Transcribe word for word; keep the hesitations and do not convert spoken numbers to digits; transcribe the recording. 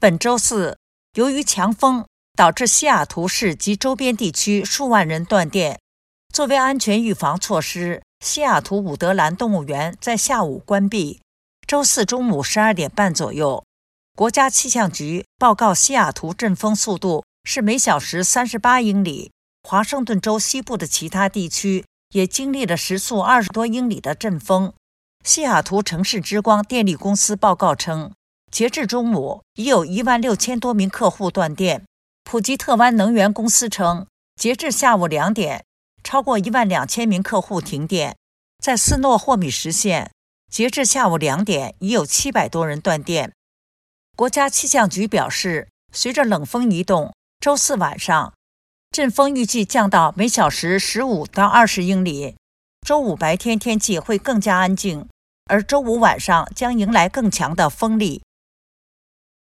本周四，由于强风导致西雅图市及周边地区数万人断电。作为安全预防措施，西雅图伍德兰动物园在下午关闭。周四中午十二点半左右，国家气象局报告西雅图阵风速度是每小时三十八英里。华盛顿州西部的其他地区也经历了时速二十多英里的阵风。西雅图城市之光电力公司报告称，截至中午，已有一万六千多名客户断电。普吉特湾能源公司称，截至下午两点，超过一万两千名客户停电。在斯诺霍米什县，截至下午两点，已有七百多人断电。国家气象局表示，随着冷锋移动，周四晚上，阵风预计降到每小时十五到二十英里。周五白天天气会更加安静，而周五晚上将迎来更强的风力。